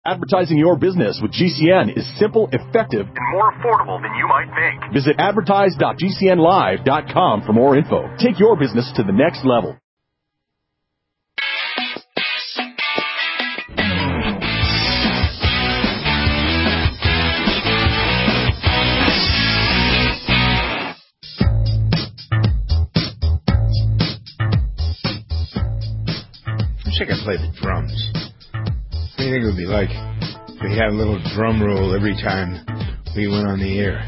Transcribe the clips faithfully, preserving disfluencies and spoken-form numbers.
Advertising your business with G C N is simple, effective, and more affordable than you might think. Visit advertise dot g c n live dot com for more info. Take your business to the next level. I wish I could play the drums. What do you think it would be like if we had a little drum roll every time we went on the air?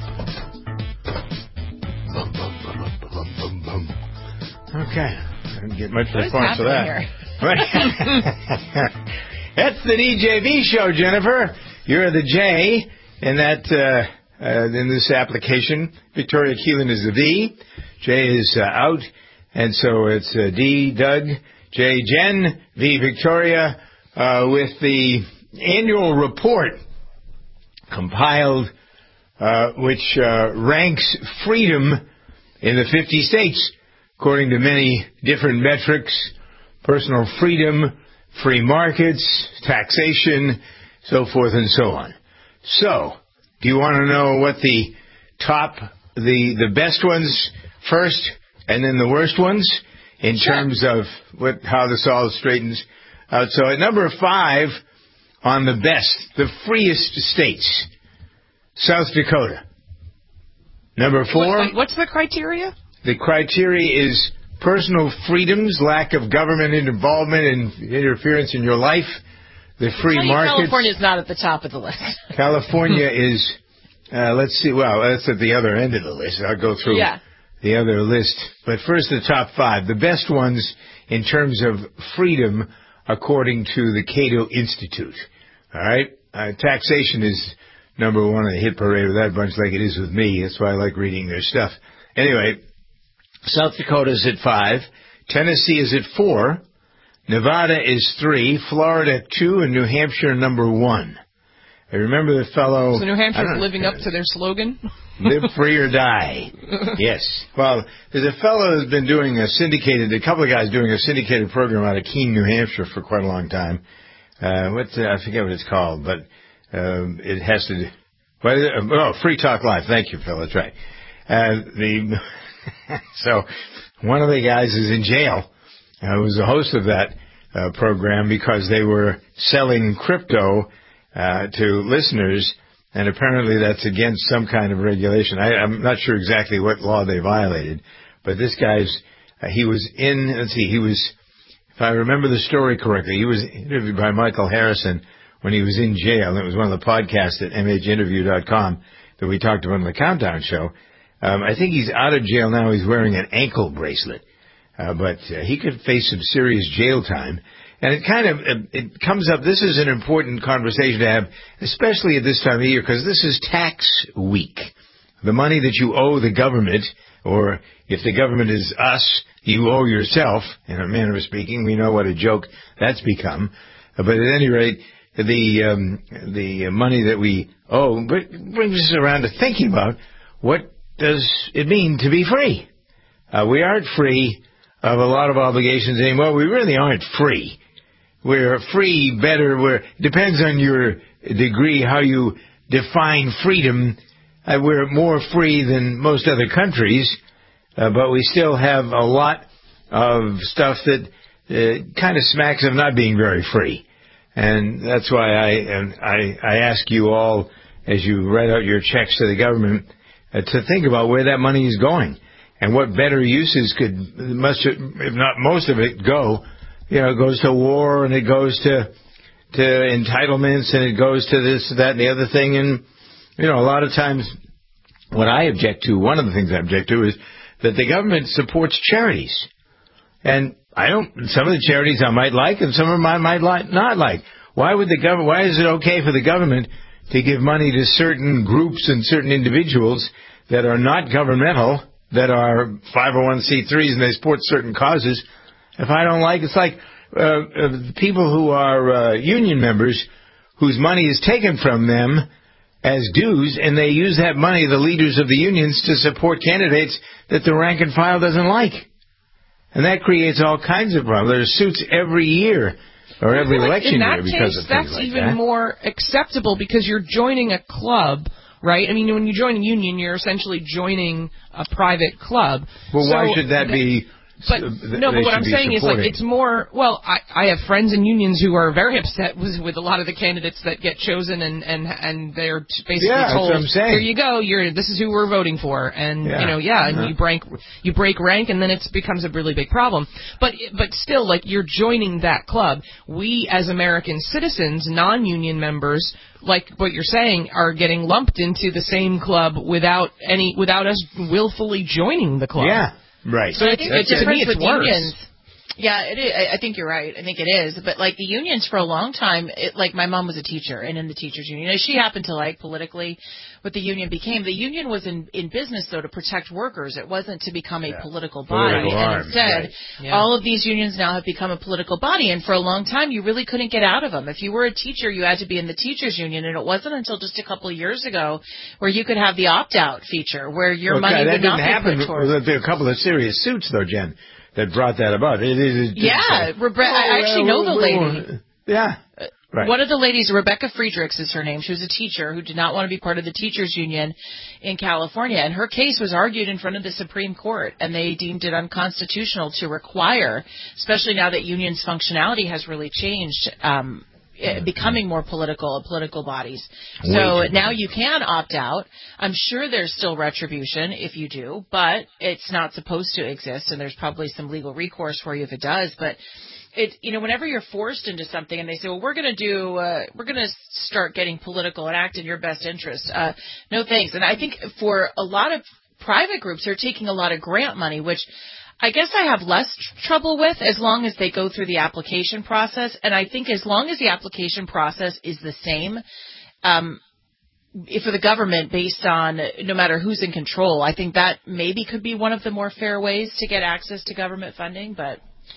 Bum, bum, bum, bum, bum, bum, bum. Okay. I didn't get much what response to that. That's the D J V show, Jennifer. You're the J in that uh, uh, in this application. Victoria Keelan is the V. J is uh, out, and so it's uh, D, Doug, J, Jen, V, Victoria. Uh, with the annual report compiled, uh, which uh, ranks freedom in the fifty states, according to many different metrics: personal freedom, free markets, taxation, so forth and so on. So, do you want to know what the top, the the best ones first, and then the worst ones in sure. terms of what how this all straightens? Uh, so at number five on the best, the freest states, South Dakota. Number four. What's the, what's the criteria? The criteria is personal freedoms, lack of government involvement and interference in your life, the free markets. California is not at the top of the list. California is, uh, let's see, well, that's at the other end of the list. I'll go through yeah. the other list. But first, the top five. The best ones in terms of freedom according to the Cato Institute. All right? Uh, taxation is number one on the hit parade with that bunch like it is with me. That's why I like reading their stuff. Anyway, South Dakota is at five. Tennessee is at four. Nevada is three. Florida two. And New Hampshire number one. I remember the fellow... So New Hampshire's living up to their slogan? Live free or die. Yes. Well, there's a fellow who's been doing a syndicated, a couple of guys doing a syndicated program out of Keene, New Hampshire for quite a long time. Uh, what's, uh, I forget what it's called, but um, it has to do... What is it? Oh, Free Talk Live. Thank you, Phil. That's right. Uh, the So, one of the guys is in jail. Uh, who was the host of that uh, program because they were selling crypto uh, to listeners. And apparently that's against some kind of regulation. I, I'm not sure exactly what law they violated, but this guy's, uh, he was in, let's see, he was, if I remember the story correctly, he was interviewed by Michael Harrison when he was in jail. And it was one of the podcasts at m h interview dot com that we talked about on the Countdown show. Um, I think he's out of jail now. He's wearing an ankle bracelet. Uh, but uh, he could face some serious jail time. And it kind of, it comes up, this is an important conversation to have, especially at this time of year, because this is tax week. The money that you owe the government, or if the government is us, you owe yourself, in a manner of speaking. We know what a joke that's become. But at any rate, the um, the money that we owe brings us around to thinking about what does it mean to be free. Uh, we aren't free of a lot of obligations anymore. We really aren't free. We're free better. We're, it depends on your degree, how you define freedom. Uh, we're more free than most other countries, uh, but we still have a lot of stuff that uh, kind of smacks of not being very free. And that's why I, and I, I ask you all, as you write out your checks to the government, uh, to think about where that money is going and what better uses could, much, if not most of it, go. You know, it goes to war, and it goes to to entitlements, and it goes to this, that, and the other thing. And, you know, a lot of times what I object to, one of the things I object to, is that the government supports charities. And I don't, some of the charities I might like, and some of them I might like, not like. Why would the government, why is it okay for the government to give money to certain groups and certain individuals that are not governmental, that are five oh one c threes, and they support certain causes? If I don't like, it's like uh, uh, people who are uh, union members whose money is taken from them as dues, and they use that money, the leaders of the unions, to support candidates that the rank and file doesn't like. And that creates all kinds of problems. There's suits every year or every like election in that year because case, of things that's like even that. more acceptable because you're joining a club, right? I mean, when you join a union, you're essentially joining a private club. Well, so why should that be? But th- no, but what should I'm be saying supporting. is, like, it's more. Well, I, I have friends in unions who are very upset with with a lot of the candidates that get chosen, and and and they're t- basically Yeah, that's told, what I'm saying. "Here you go. You're this is who we're voting for," and Yeah. you know, yeah, and Uh-huh. you break you break rank, and then it becomes a really big problem. But but still, like, you're joining that club. We as American citizens, non-union members, like what you're saying, are getting lumped into the same club without any without us willfully joining the club. Yeah, right. So I it's, think it's the to me, difference it's with worse. unions. Yeah, it is. I I think you're right. I think it is. But like the unions for a long time, it, like my mom was a teacher and in the teachers union. And she happened to like politically what the union became. The union was in, in business though to protect workers. It wasn't to become a Yeah. political body. Political and arms, instead, right. Yeah. all of these unions now have become a political body. And for a long time, you really couldn't get out of them. If you were a teacher, you had to be in the teachers union. And it wasn't until just a couple of years ago where you could have the opt-out feature where your Okay, money that would not didn't be happen. put towards. There'd be a couple of serious suits, though, Jen, that brought that about. It, it, it, Yeah, it, Rebe- I actually know the lady. Yeah. Right. One of the ladies, Rebecca Friedrichs is her name. She was a teacher who did not want to be part of the teachers union in California. And her case was argued in front of the Supreme Court, and they deemed it unconstitutional to require, especially now that unions' functionality has really changed, um, eh, becoming more political and political bodies. Way So too now much. you can opt out. I'm sure there's still retribution if you do, but it's not supposed to exist, and there's probably some legal recourse for you if it does. But it, you know, whenever you're forced into something and they say, well, we're going to do, uh, we're going to start getting political and act in your best interest. Uh, no thanks. And I think for a lot of private groups, they're taking a lot of grant money, which I guess I have less tr- trouble with as long as they go through the application process. And I think as long as the application process is the same, um, if for the government based on no matter who's in control, I think that maybe could be one of the more fair ways to get access to government funding, but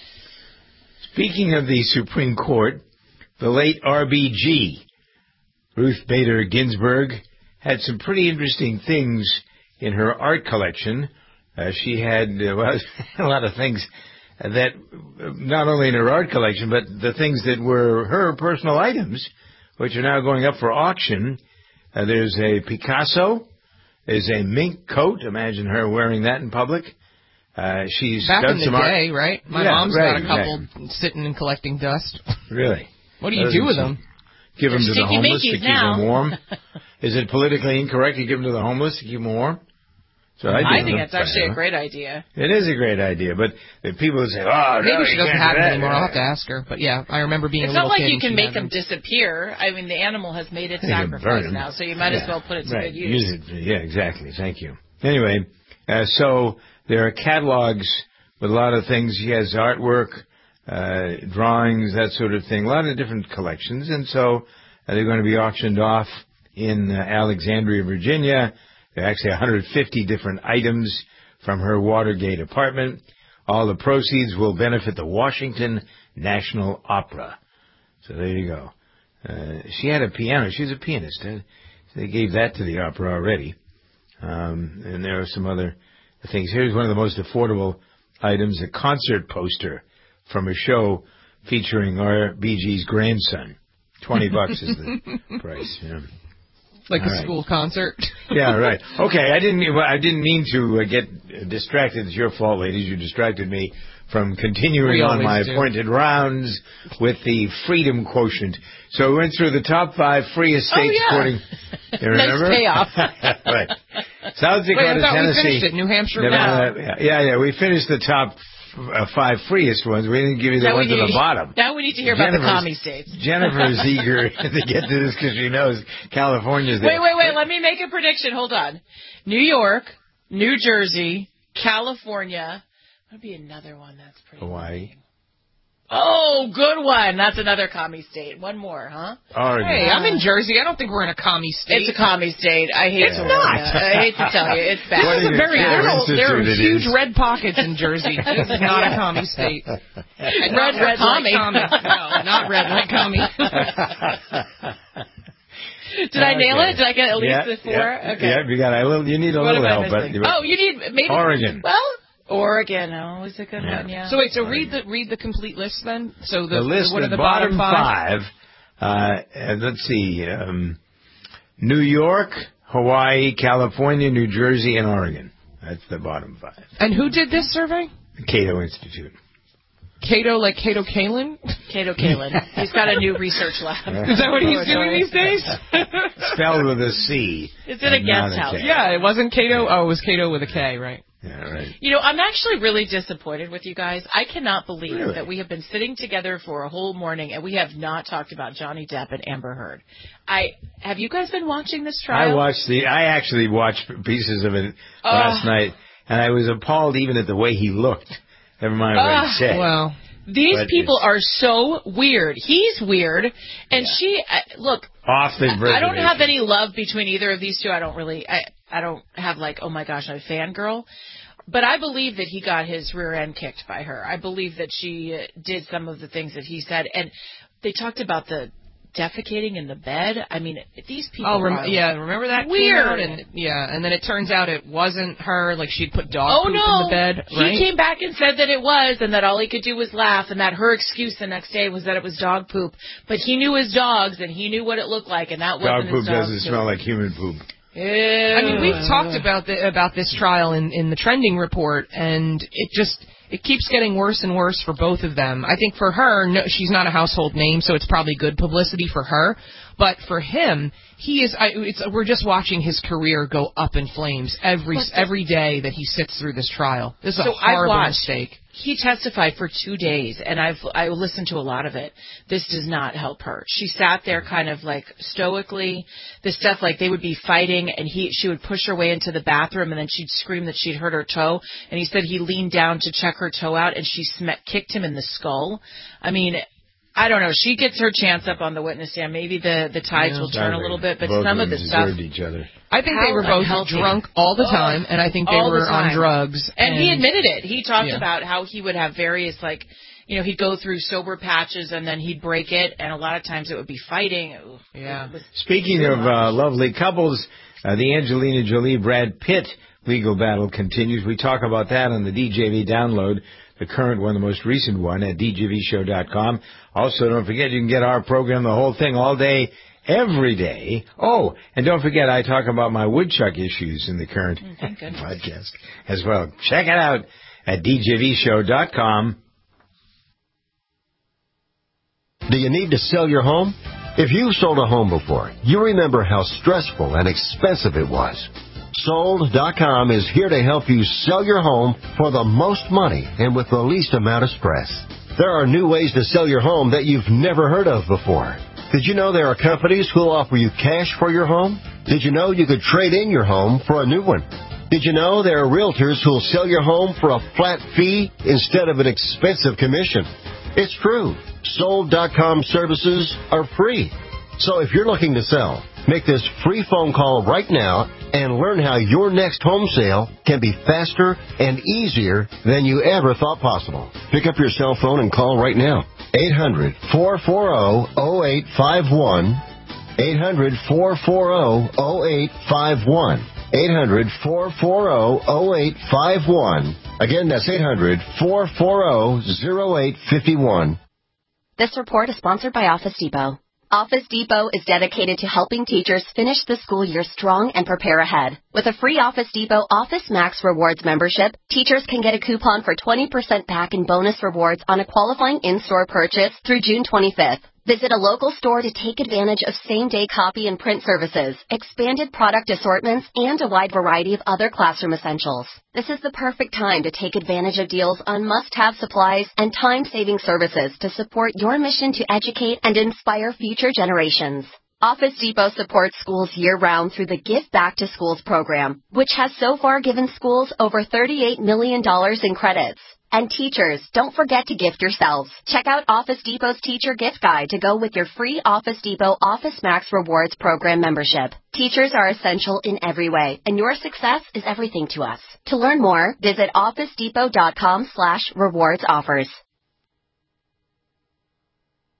Speaking of the Supreme Court, the late R B G, Ruth Bader Ginsburg, had some pretty interesting things in her art collection. Uh, she had uh, well, a lot of things that, uh, not only in her art collection, but the things that were her personal items, which are now going up for auction. Uh, there's a Picasso. There's a mink coat. Imagine her wearing that in public. Uh, she's Back done in the some day, art. right? My Yeah, mom's right, got a couple exactly. sitting and collecting dust. Really? What do you Doesn't do with she- them? Give them They're to the sticky homeless to Mickeys keep now. them warm. Is it politically incorrect to give them to the homeless to keep them warm? So I, I do think them. that's actually a great idea. It is a great idea, but if people would say, "Oh, Maybe no, she you doesn't can't have do them that." anymore. I'll have to ask her. But yeah, I remember being It's a not little like kid you and can she make had them disappear. I mean, the animal has made its You can burn sacrifice them. now, so you might as Yeah. well put it to Right. good use. it. Yeah, exactly. Thank you. Anyway, uh, so there are catalogs with a lot of things. She has artwork, uh, drawings, that sort of thing, a lot of different collections. And so uh, they're going to be auctioned off in uh, Alexandria, Virginia. There are actually one hundred fifty different items from her Watergate apartment. All the proceeds will benefit the Washington National Opera. So there you go. Uh, she had a piano. She was a pianist. Uh, They gave that to the opera already. Um, and there are some other things. Here's one of the most affordable items, a concert poster from a show featuring R B G's grandson. Twenty bucks is the price. Yeah. like All a right. school concert. Yeah, right. Okay, I didn't. well, I didn't mean to uh, get distracted. It's your fault, ladies. You distracted me from continuing We on always my do. appointed rounds with the freedom quotient. So we went through the top five freest states Oh, yeah. according. You remember? Nice payoff. Right. South Wait, I Dakota, thought we Tennessee. finished it. New Hampshire. Nevada, no. yeah, yeah, yeah. We finished the top uh, five freest ones. We didn't give you the Now we ones at the need- bottom. Now we need to hear about the Jennifer's- commie states. Jennifer's eager to get to this because she knows California's there. Wait, wait, wait. Let me make a prediction. Hold on. New York, New Jersey, California. That'd be another one that's pretty. Hawaii. Oh, good one. That's another commie state. One more, huh? Oregon. Hey, I'm in Jersey. I don't think we're in a commie state. It's a commie state. I hate It's to not. warn you. I hate to tell you. It's bad. What This do is you very care? there are, there are Institute it huge is. red pockets in Jersey. This is not a commie state. And Red, not red, commie. commie. No, not red like commie. Did I nail Okay. it? Did I get at least yeah, the four? Yeah, okay. yeah, you got a little. You need a What little am I help, but missing? Oh, you need maybe Oregon. Well, Oregon, always a good Yeah. one, yeah. So wait, so read the read the complete list then. So the, The list what are of the bottom, bottom five? five, uh, uh, let's see, um, New York, Hawaii, California, New Jersey, and Oregon. That's the bottom five. And who did this survey? The Cato Institute. Cato, like Cato Kalin? Cato Kalin. He's got a new research lab. Is that what he's doing these days? Spelled with a C. It's in a not guest house. K. Yeah, it wasn't Cato. Oh, it was Cato with a K, right? Yeah, right. You know, I'm actually really disappointed with you guys. I cannot believe Really? that we have been sitting together for a whole morning and we have not talked about Johnny Depp and Amber Heard. I have you guys been watching this trial? I watched the. I actually watched pieces of it last Uh, night, and I was appalled even at the way he looked. Never mind what Uh, he said. Well, These But people it's- are so weird. He's weird, and Yeah. she. Uh, look, Off the I don't have reservation. any love between either of these two. I don't really. I I don't have like, oh my gosh, I'm a fangirl. But I believe that he got his rear end kicked by her. I believe that she uh, did some of the things that he said, and they talked about the defecating in the bed. I mean, these people. oh, rem- are yeah, remember that came weird. out? And yeah, and then it turns out it wasn't her. Like she'd put dog Oh poop no! in the bed, right? He came back and said that it was, and that all he could do was laugh, and that her excuse the next day was that it was dog poop. But he knew his dogs, and he knew what it looked like, and that Dog wasn't poop his dog doesn't poop. smell like human poop. Ew. I mean, we've talked about the, about this trial in, in the trending report, and it just it keeps getting worse and worse for both of them. I think for her, no, she's not a household name, so it's probably good publicity for her. But for him, he is. I, it's, we're just watching his career go up in flames every But the- every day that he sits through this trial. This is So a I've horrible watched. mistake. He testified for two days, and I've I listened to a lot of it. This does not help her. She sat there kind of like stoically. The stuff like they would be fighting, and he she would push her way into the bathroom, and then she'd scream that she'd hurt her toe. And he said he leaned down to check her toe out, and she sm- kicked him in the skull. I mean, I don't know. She gets her chance up on the witness stand. Maybe the the tides Yeah. will turn a little bit, but Both some of of them the stuff. deserved each other. I think they How were both unhealthy. drunk all the time, and I think they All the were on time. drugs. And, he admitted it. He talked Yeah. about how he would have various, like, you know, he'd go through sober patches and then he'd break it, and a lot of times it would be fighting. Ooh, Yeah. it was- Speaking of uh, lovely couples, uh, the Angelina Jolie-Brad Pitt legal battle continues. We talk about that on the D J V download, the current one, the most recent one, at d j v show dot com. Also, don't forget you can get our program, the whole thing, all day, every day. Oh, and don't forget I talk about my woodchuck issues in the current thank goodness. podcast as well. Check it out at d j v show dot com. Do you need to sell your home? If you've sold a home before, you remember how stressful and expensive it was. Sold dot com is here to help you sell your home for the most money and with the least amount of stress. There are new ways to sell your home that you've never heard of before. Did you know there are companies who will offer you cash for your home? Did you know you could trade in your home for a new one? Did you know there are realtors who will sell your home for a flat fee instead of an expensive commission? It's true. Sold dot com services are free. So if you're looking to sell, make this free phone call right now and learn how your next home sale can be faster and easier than you ever thought possible. Pick up your cell phone and call right now. eight hundred, four four zero, zero eight five one. eight hundred, four four zero, zero eight five one. eight hundred, four four zero, zero eight five one. Again, that's eight hundred, four four zero, zero eight five one. This report is sponsored by Office Depot. Office Depot is dedicated to helping teachers finish the school year strong and prepare ahead. With a free Office Depot Office Max Rewards membership, teachers can get a coupon for twenty percent back in bonus rewards on a qualifying in-store purchase through June twenty-fifth. Visit a local store to take advantage of same-day copy and print services, expanded product assortments, and a wide variety of other classroom essentials. This is the perfect time to take advantage of deals on must-have supplies and time-saving services to support your mission to educate and inspire future generations. Office Depot supports schools year-round through the Give Back to Schools program, which has so far given schools over thirty-eight million dollars in credits. And teachers, don't forget to gift yourselves. Check out Office Depot's Teacher Gift Guide to go with your free Office Depot Office Max Rewards program membership. Teachers are essential in every way, and your success is everything to us. To learn more, visit office depot dot com slash rewards offers.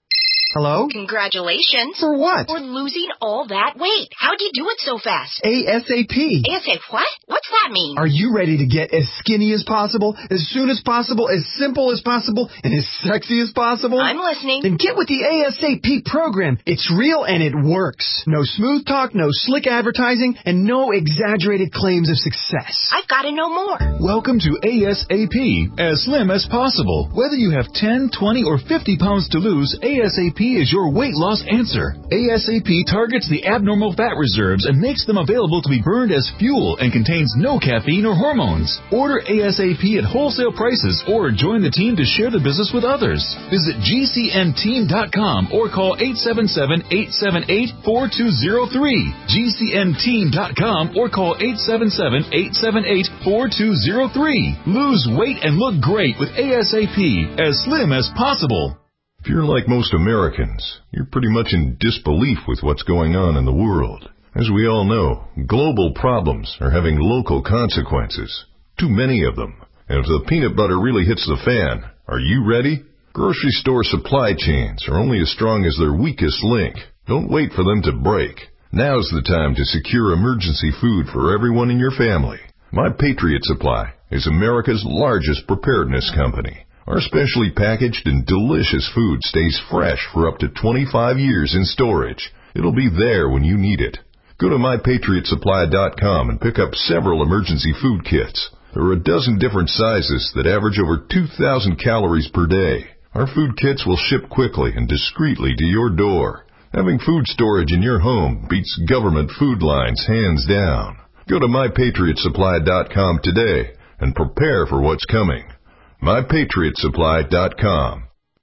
Hello? Congratulations. For what? For losing all that weight. How'd you do it so fast? ASAP. ASAP what? What's that mean? Are you ready to get as skinny as possible, as soon as possible, as simple as possible, and as sexy as possible? I'm listening. Then get with the ASAP program. It's real and it works. No smooth talk, no slick advertising, and no exaggerated claims of success. I've got to know more. Welcome to ASAP, as slim as possible. Whether you have ten, twenty, or fifty pounds to lose, ASAP is your weight loss answer. ASAP targets the abnormal fat reserves and makes them available to be burned as fuel and contains no caffeine or hormones. Order ASAP at wholesale prices or join the team to share the business with others. Visit G C N team dot com or call eight seven seven, eight seven eight, four two zero three. G C N team dot com or call eight seven seven, eight seven eight, four two zero three. Lose weight and look great with ASAP, as slim as possible. If you're like most Americans, you're pretty much in disbelief with what's going on in the world. As we all know, global problems are having local consequences. Too many of them. And if the peanut butter really hits the fan, are you ready? Grocery store supply chains are only as strong as their weakest link. Don't wait for them to break. Now's the time to secure emergency food for everyone in your family. My Patriot Supply is America's largest preparedness company. Our specially packaged and delicious food stays fresh for up to twenty-five years in storage. It'll be there when you need it. Go to my patriot supply dot com and pick up several emergency food kits. There are a dozen different sizes that average over two thousand calories per day. Our food kits will ship quickly and discreetly to your door. Having food storage in your home beats government food lines hands down. Go to my patriot supply dot com today and prepare for what's coming. my patriot supply dot com.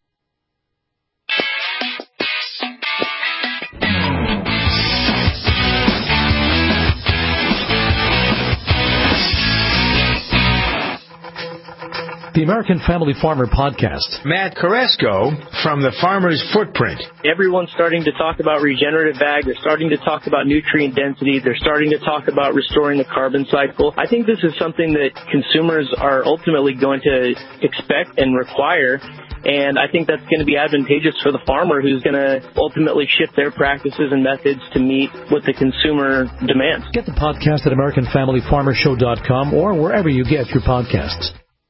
The American Family Farmer Podcast. Matt Carrasco from the Farmer's Footprint. Everyone's starting to talk about regenerative ag. They're starting to talk about nutrient density. They're starting to talk about restoring the carbon cycle. I think this is something that consumers are ultimately going to expect and require. And I think that's going to be advantageous for the farmer, who's going to ultimately shift their practices and methods to meet what the consumer demands. Get the podcast at american family farmer show dot com or wherever you get your podcasts.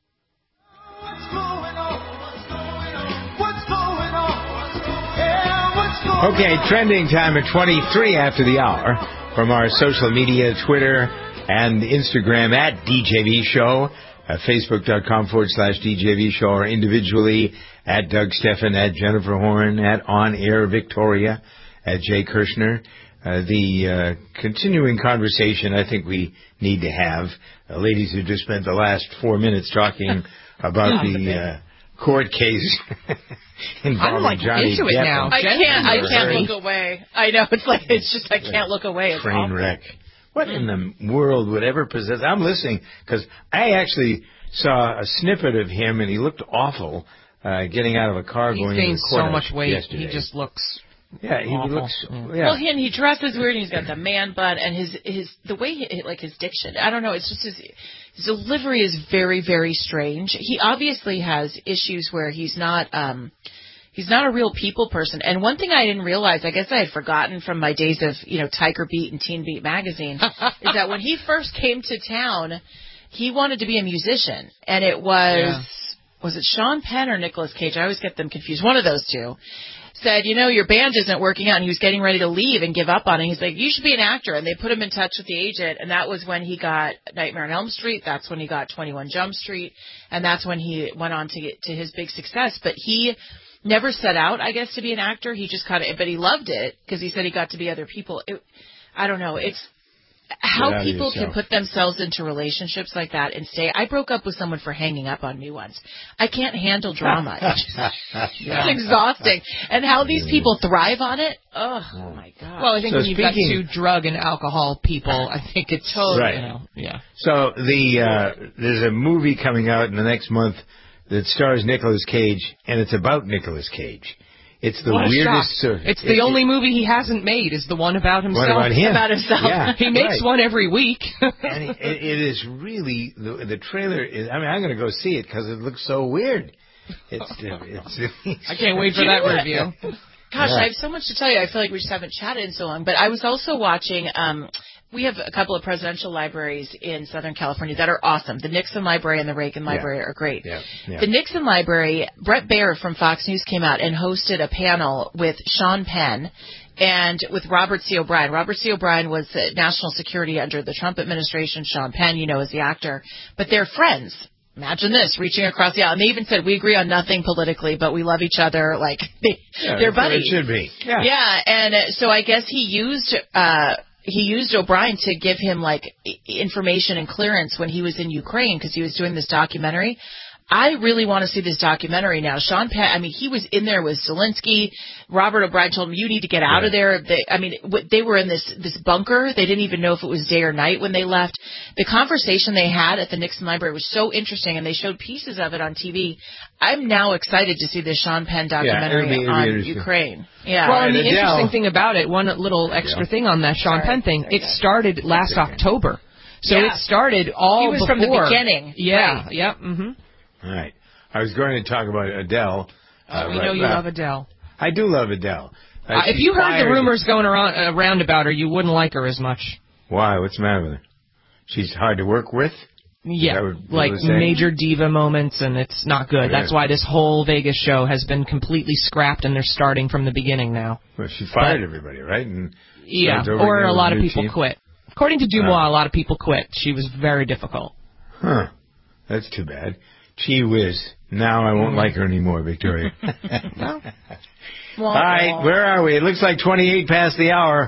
Okay, trending time at twenty-three after the hour from our social media, Twitter and Instagram at D J V Show, at facebook.com forward slash DJV Show, or individually at Doug Steffen, at Jennifer Horn, at On Air Victoria, at Jay Kirshner. Uh, the uh, continuing conversation I think we need to have. Uh, ladies who just spent the last four minutes talking about the uh, court case involving I'm like Johnny into it Depp. now. I can't. I can't Hurry. look away. I know it's like it's just I can't look away. It's Train awful. wreck. What in the world would ever possess? I'm listening because I actually saw a snippet of him and he looked awful uh, getting out of a car He's going gained to the so courthouse much weight. yesterday. He just looks. Yeah, he awful. looks. Yeah. Well, he, and he dresses weird, and he's got the man butt, and his his the way he, like his diction. I don't know. It's just his his delivery is very very strange. He obviously has issues where he's not um he's not a real people person. And one thing I didn't realize, I guess I had forgotten from my days of you know Tiger Beat and Teen Beat magazine, is that when he first came to town, he wanted to be a musician, and it was Yeah. was it Sean Penn or Nicolas Cage? I always get them confused. One of those two. Said, you know, your band isn't working out, and he was getting ready to leave and give up on it. He's like, you should be an actor, and they put him in touch with the agent, and that was when he got Nightmare on Elm Street. That's when he got twenty-one Jump Street, and that's when he went on to get to his big success. But he never set out, I guess, to be an actor. He just kind of, but he loved it because he said he got to be other people. It, I don't know. It's how people can put themselves into relationships like that and stay. I broke up with someone for hanging up on me once. I can't handle drama. It's, just, it's exhausting. And how these people thrive on it, oh, oh my God. Well, I think So when you've got speaking- two drug and alcohol people, I think it's totally, Right. you know, yeah. So the uh, there's a movie coming out in the next month that stars Nicolas Cage, and it's about Nicolas Cage. It's the What a weirdest. shock. Uh, It's the it- only movie he hasn't made is the one about himself. about him. About himself. Yeah, he makes right. one every week. and it, it is really the, the trailer is. I mean, I'm going to go see it because it looks so weird. It's, it's, it's I can't wait for You that know what? review. Gosh, Yeah. I have so much to tell you. I feel like we just haven't chatted in so long. But I was also watching, um, we have a couple of presidential libraries in Southern California that are awesome. The Nixon Library and the Reagan Library yeah. are great. Yeah. Yeah. The Nixon Library, Brett Baer from Fox News came out and hosted a panel with Sean Penn and with Robert C. O'Brien. Robert C. O'Brien was the national security under the Trump administration. Sean Penn, you know, is the actor. But they're friends. Imagine this, reaching across the aisle. And they even said, we agree on nothing politically, but we love each other. Like, they, yeah, they're that's what buddies. It should be. Yeah. Yeah, and uh, so I guess he used uh, he used O'Brien to give him, like, I- information and clearance when he was in Ukraine because he was doing this documentary. I really want to see this documentary now. Sean Penn, I mean, he was in there with Zelensky. Robert O'Brien told him, you need to get out yeah. of there. They, I mean, w- they were in this, this bunker. They didn't even know if it was day or night when they left. The conversation they had at the Nixon Library was so interesting, and they showed pieces of it on T V. I'm now excited to see this Sean Penn documentary yeah, it'll be, it'll on be Ukraine. Yeah. Well, and the Adele. interesting thing about it, one little extra Yeah. thing on that Sean Sorry. Penn thing, Sorry, it guys. started last October. So Yeah. it started all He was before. from the beginning. Yeah, Right. yep, mm-hmm. All right. I was going to talk about Adele. Uh, We right, know you uh, love Adele. I do love Adele. Uh, Uh, if she's you heard fired. the rumors going around, uh, around about her, you wouldn't like her as much. Why? What's the matter with her? She's hard to work with? Yeah, that what people like are saying? major diva moments, and it's not good. Yeah. That's why this whole Vegas show has been completely scrapped, and they're starting from the beginning now. Well, she fired But- everybody, right? And Yeah, starts over or again a with lot of new people team? quit. According to Dumois, Oh. a lot of people quit. She was very difficult. Huh. That's too bad. Gee whiz. Now I won't like her anymore, Victoria. Well, All right, where are we? It looks like twenty-eight past the hour.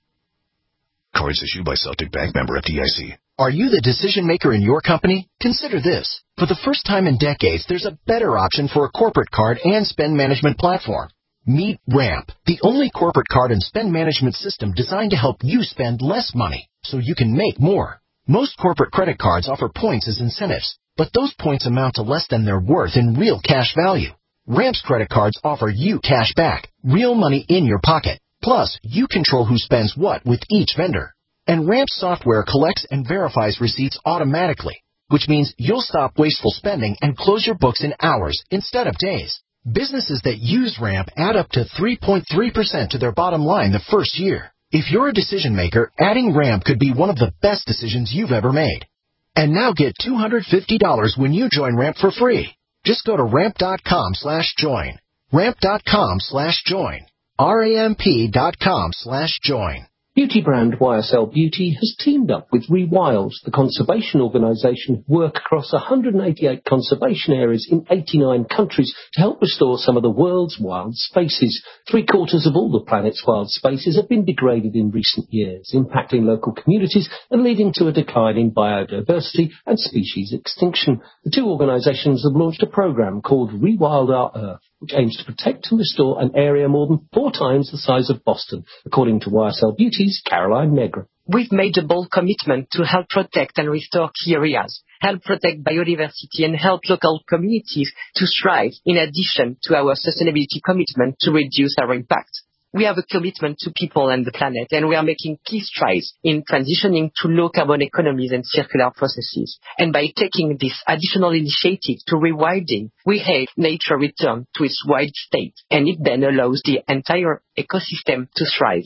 Cards issued by Celtic Bank, member F D I C. Are you the decision maker in your company? Consider this. For the first time in decades, there's a better option for a corporate card and spend management platform. Meet Ramp, the only corporate card and spend management system designed to help you spend less money so you can make more. Most corporate credit cards offer points as incentives, but those points amount to less than their worth in real cash value. Ramp's credit cards offer you cash back, real money in your pocket. Plus, you control who spends what with each vendor. And Ramp's software collects and verifies receipts automatically, which means you'll stop wasteful spending and close your books in hours instead of days. Businesses that use Ramp add up to three point three percent to their bottom line the first year. If you're a decision maker, adding Ramp could be one of the best decisions you've ever made. And now get two hundred fifty dollars when you join Ramp for free. Just go to ramp.com slash join. Ramp.com slash join. R-A-M-P dot com slash join. Beauty brand Y S L Beauty has teamed up with Rewild, the conservation organisation, who work across one hundred eighty-eight conservation areas in eighty-nine countries to help restore some of the world's wild spaces. Three quarters of all the planet's wild spaces have been degraded in recent years, impacting local communities and leading to a decline in biodiversity and species extinction. The two organisations have launched a programme called Rewild Our Earth, which aims to protect and restore an area more than four times the size of Boston, according to Y S L Beauty's Caroline Negra. We've made a bold commitment to help protect and restore key areas, help protect biodiversity and help local communities to thrive, in addition to our sustainability commitment to reduce our impact. We have a commitment to people and the planet, and we are making key strides in transitioning to low-carbon economies and circular processes. And by taking this additional initiative to rewilding, we help nature return to its wild state, and it then allows the entire ecosystem to thrive.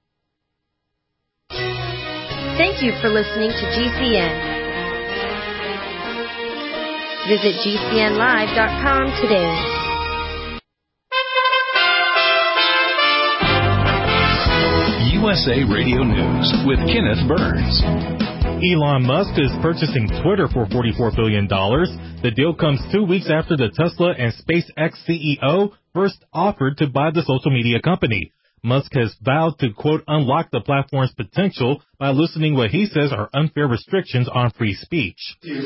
Thank you for listening to G C N. Visit G C N live dot com today. U S A Radio News with Kenneth Burns. Elon Musk is purchasing Twitter for forty-four billion dollars. The deal comes two weeks after the Tesla and SpaceX C E O first offered to buy the social media company. Musk has vowed to, quote, unlock the platform's potential by loosening what he says are unfair restrictions on free speech.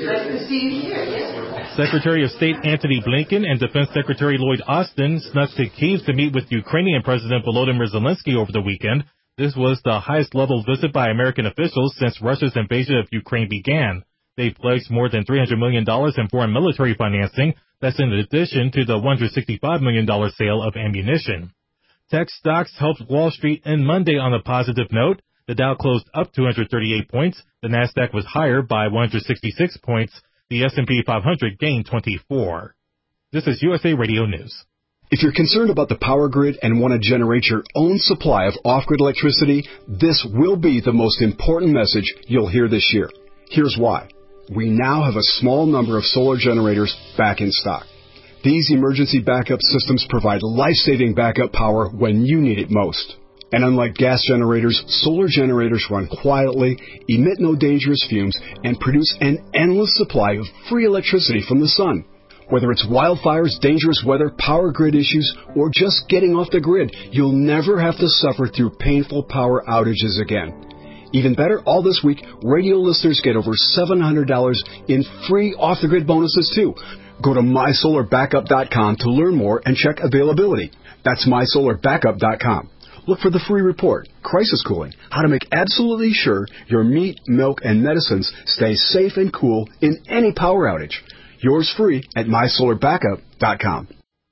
Secretary of State Antony Blinken and Defense Secretary Lloyd Austin snuck to Kyiv to meet with Ukrainian President Volodymyr Zelensky over the weekend. This was the highest-level visit by American officials since Russia's invasion of Ukraine began. They pledged more than three hundred million dollars in foreign military financing. That's in addition to the one hundred sixty-five million dollars sale of ammunition. Tech stocks helped Wall Street end Monday on a positive note. The Dow closed up two hundred thirty-eight points. The Nasdaq was higher by one hundred sixty-six points. The S and P five hundred gained twenty-four. This is U S A Radio News. If you're concerned about the power grid and want to generate your own supply of off-grid electricity, this will be the most important message you'll hear this year. Here's why. We now have a small number of solar generators back in stock. These emergency backup systems provide life-saving backup power when you need it most. And unlike gas generators, solar generators run quietly, emit no dangerous fumes, and produce an endless supply of free electricity from the sun. Whether it's wildfires, dangerous weather, power grid issues, or just getting off the grid, you'll never have to suffer through painful power outages again. Even better, all this week, radio listeners get over seven hundred dollars in free off-the-grid bonuses, too. Go to my solar backup dot com to learn more and check availability. That's my solar backup dot com. Look for the free report, Crisis Cooling, how to make absolutely sure your meat, milk, and medicines stay safe and cool in any power outage. Yours free at my solar backup dot com.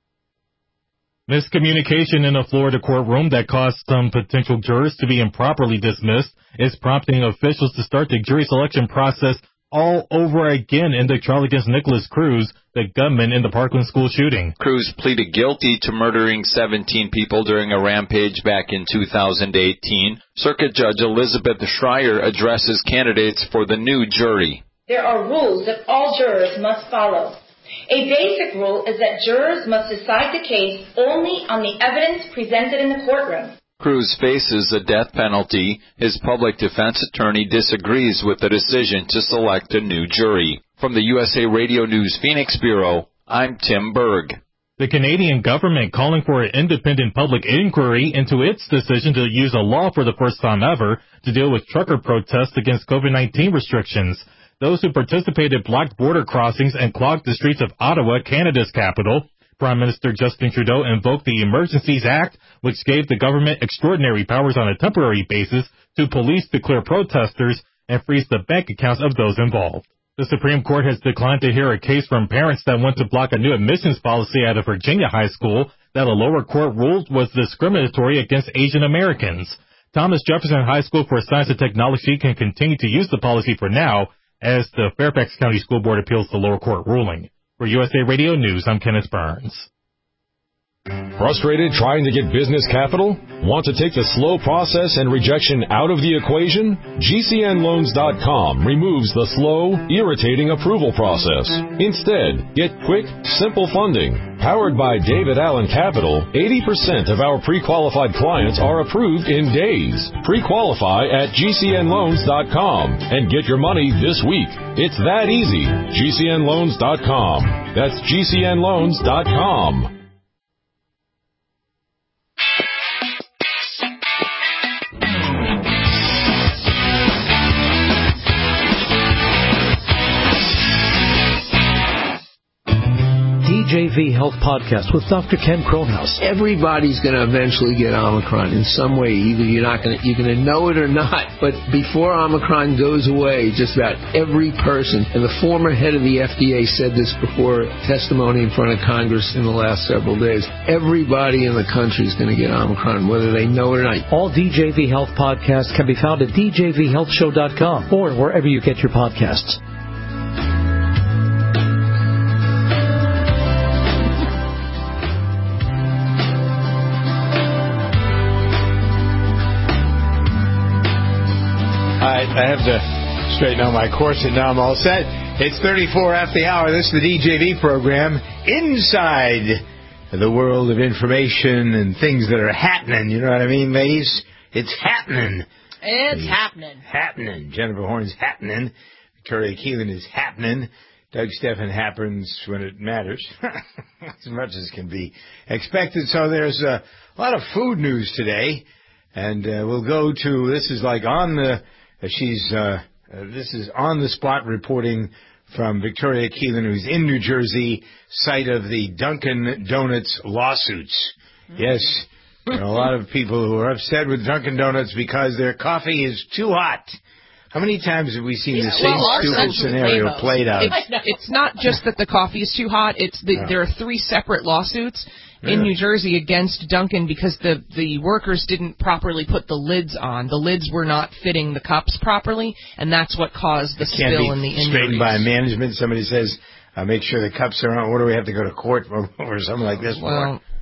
Miscommunication in a Florida courtroom that caused some potential jurors to be improperly dismissed is prompting officials to start the jury selection process all over again in the trial against Nicholas Cruz, the gunman in the Parkland school shooting. Cruz pleaded guilty to murdering seventeen people during a rampage back in two thousand eighteen. Circuit Judge Elizabeth Schreier addresses candidates for the new jury. There are rules that all jurors must follow. A basic rule is that jurors must decide the case only on the evidence presented in the courtroom. Cruz faces a death penalty. His public defense attorney disagrees with the decision to select a new jury. From the U S A Radio News Phoenix Bureau, I'm Tim Berg. The Canadian government calling for an independent public inquiry into its decision to use a law for the first time ever to deal with trucker protests against COVID nineteen restrictions. Those who participated blocked border crossings and clogged the streets of Ottawa, Canada's capital. Prime Minister Justin Trudeau invoked the Emergencies Act, which gave the government extraordinary powers on a temporary basis to police the clear protesters and freeze the bank accounts of those involved. The Supreme Court has declined to hear a case from parents that want to block a new admissions policy at a Virginia high school that a lower court ruled was discriminatory against Asian Americans. Thomas Jefferson High School for Science and Technology can continue to use the policy for now, as the Fairfax County School Board appeals the lower court ruling. For U S A Radio News, I'm Kenneth Burns. Frustrated trying to get business capital? Want to take the slow process and rejection out of the equation? G C N loans dot com removes the slow, irritating approval process. Instead, get quick, simple funding. Powered by David Allen Capital, eighty percent of our pre-qualified clients are approved in days. Pre-qualify at G C N loans dot com and get your money this week. It's that easy. G C N loans dot com. That's G C N loans dot com. D J V Health Podcast with Doctor Ken Kronhaus. Everybody's going to eventually get Omicron in some way. Either you're not going to, you're going to know it or not. But before Omicron goes away, just about every person, and the former head of the F D A said this before testimony in front of Congress in the last several days, everybody in the country is going to get Omicron, whether they know it or not. All D J V Health podcasts can be found at D J V health show dot com or wherever you get your podcasts. I have to straighten out my corset. Now I'm all set. It's thirty-four after the hour. This is the D J V program, inside the world of information and things that are happening. You know what I mean, Maze? It's happening. It's, it's happening. Happening. Jennifer Horn's happening. Victoria Keelan is happening. Doug Steffen happens when it matters, as much as can be expected. So there's a lot of food news today, and uh, we'll go to, this is like on the... She's, uh, uh, this is on-the-spot reporting from Victoria Keelan, who's in New Jersey, site of the Dunkin' Donuts lawsuits. Mm-hmm. Yes, there are a lot of people who are upset with Dunkin' Donuts because their coffee is too hot. How many times have we seen yeah, the same well, stupid scenario played out? It's, it's not just that the coffee is too hot. It's the, yeah. There are three separate lawsuits in New Jersey against Dunkin' because the, the workers didn't properly put the lids on. The lids were not fitting the cups properly, and that's what caused the it spill and the injuries. Straightened by management. Somebody says, uh, make sure the cups are on. What do we have to go to court for, for something like this well, for?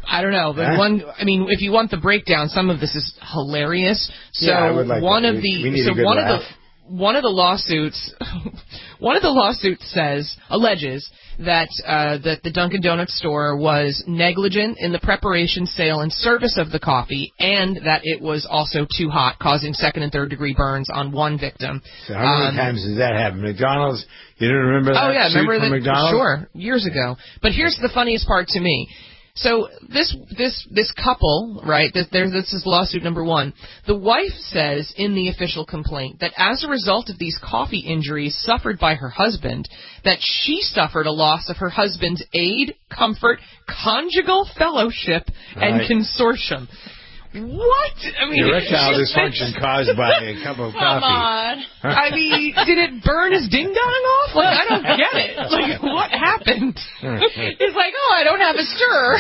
I don't know, but huh? one. I mean, if you want the breakdown, some of this is hilarious. So yeah, I would like one that. of we, the we so one laugh. of the one of the lawsuits, one of the lawsuits says alleges that uh, that the Dunkin' Donuts store was negligent in the preparation, sale, and service of the coffee, and that it was also too hot, causing second and third degree burns on one victim. So how many um, times does that happen? McDonald's? You don't remember that? Oh yeah, suit remember from that? McDonald's? Sure, years ago. But here's the funniest part to me. So this this this couple, right? This, there, this is lawsuit number one. The wife says in the official complaint that as a result of these coffee injuries suffered by her husband, that she suffered a loss of her husband's aid, comfort, conjugal fellowship, and right. consortium. What? I mean, erectile dysfunction caused by a cup of Come coffee. Come on. I mean, did it burn his ding dong off? Like, I don't get it. Like, what happened? He's like, oh, I don't have a stir.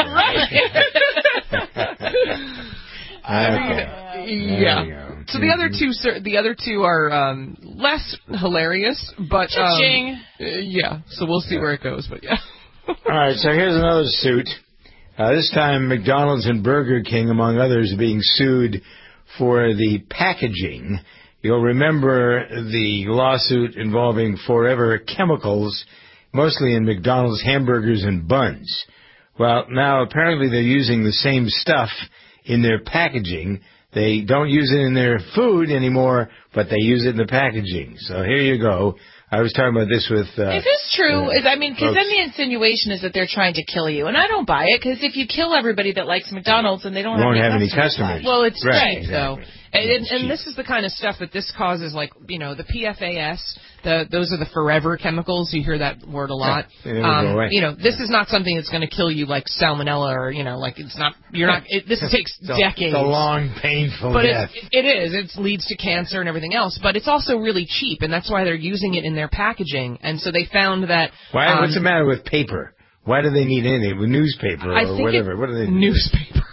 Right. I mean, yeah. So the other two, sir, the other two are um, less hilarious, but um, uh, yeah. So we'll see where it goes. But yeah. All right. So here's another suit. Uh, this time, McDonald's and Burger King, among others, are being sued for the packaging. You'll remember the lawsuit involving Forever Chemicals, mostly in McDonald's hamburgers and buns. Well, now apparently they're using the same stuff in their packaging. They don't use it in their food anymore, but they use it in the packaging. So here you go. I was talking about this with... Uh, if it's true, uh, is, I mean, because then the insinuation is that they're trying to kill you. And I don't buy it, because if you kill everybody that likes McDonald's, then they don't won't have, have any any customers. Well, it's right, cheap, though. Exactly. And, and, and this is the kind of stuff that this causes, like, you know, the P F A S, the, those are the forever chemicals. You hear that word a lot. Yeah, they um, go away. You know, this is not something that's going to kill you like salmonella or, you know, like it's not, you're not, it, this takes it's a, decades. It's a long, painful but death. It, it is. It leads to cancer and everything else. But it's also really cheap, and that's why they're using it in their packaging. And so they found that... Why? Um, what's the matter with paper? Why do they need anything? With newspaper or I think whatever? It, what do they Newspaper.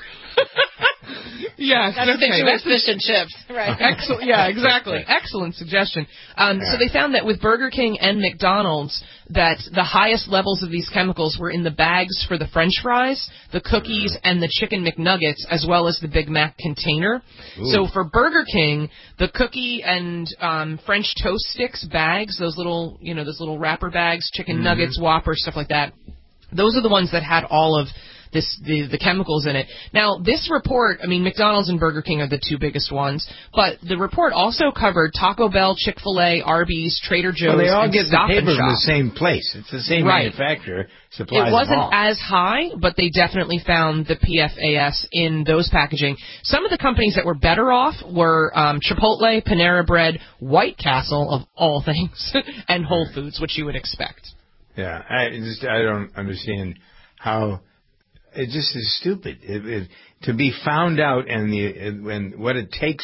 Yes, that's okay. okay. That's fish and chips, right? Excellent. Yeah, exactly. Excellent suggestion. Um, so they found that with Burger King and McDonald's, that the highest levels of these chemicals were in the bags for the French fries, the cookies, and the chicken McNuggets, as well as the Big Mac container. Ooh. So for Burger King, the cookie and um, French toast sticks bags, those little, you know, those little wrapper bags, chicken mm-hmm. nuggets, Whopper, stuff like that. Those are the ones that had all of this the, the chemicals in it. Now, this report, I mean, McDonald's and Burger King are the two biggest ones, but the report also covered Taco Bell, Chick-fil-A, Arby's, Trader Joe's, well, they all and get Stop the paper and Shop. from the same place. It's the same right. manufacturer. Supplies it wasn't them all. as high, but they definitely found the P F A S in those packaging. Some of the companies that were better off were um, Chipotle, Panera Bread, White Castle, of all things, and Whole Foods, which you would expect. Yeah, I just I don't understand how it just is stupid it, it, to be found out and the and what it takes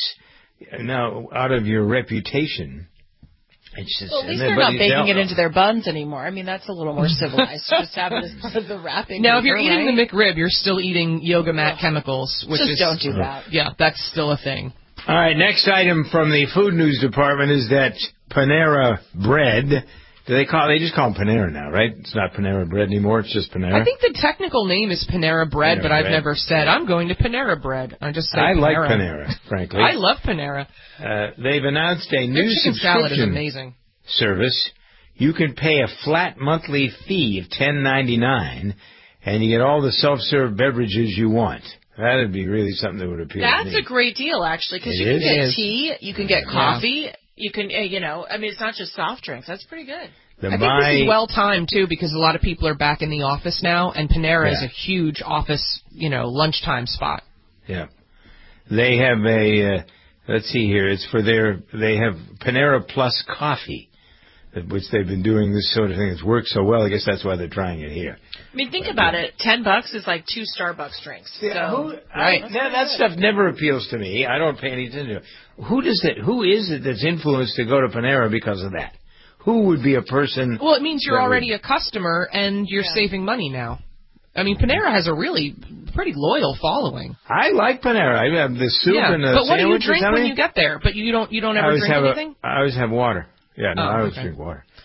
now out of your reputation. It's just, well, at least they're not baking it into their buns anymore. I mean, that's a little more civilized. Just have it as part of the wrapping. Now, if you're right? eating the McRib, you're still eating yoga mat chemicals, which just is don't do that. Yeah, that's still a thing. All right, next item from the food news department is that Panera Bread. Do they call? They just call them Panera now, right? It's not Panera Bread anymore. It's just Panera. I think the technical name is Panera Bread, Panera but I've Bread. never said I'm going to Panera Bread. I just say I Panera. like Panera, frankly. I love Panera. Uh, they've announced a new Their chicken salad is subscription amazing. service. You can pay a flat monthly fee of ten ninety-nine, and you get all the self-serve beverages you want. That'd be really something that would appeal to me. That's a great deal, actually, because you It can is. get tea, you can get coffee, you can, uh, you know, I mean, it's not just soft drinks. That's pretty good. The I think my, this is well timed too, because a lot of people are back in the office now, and Panera Yeah. is a huge office, you know, lunchtime spot. Yeah, they have a. Uh, let's see here. It's for their. They have Panera Plus Coffee, which they've been doing this sort of thing. It's worked so well. I guess that's why they're trying it here. I mean, think about it. Ten bucks is like two Starbucks drinks. Yeah, so, who, right. I, that, that stuff never appeals to me. I don't pay any attention to it. Who does it? Who is it that's influenced to go to Panera because of that? Who would be a person? Well, it means you're already would, a customer and you're yeah. saving money now. I mean, Panera has a really pretty loyal following. I like Panera. I have the soup yeah, and the but what do you sandwich drink when you get there? But you don't you don't ever drink anything? A, I always have water. Yeah, no, oh, I always okay. drink water.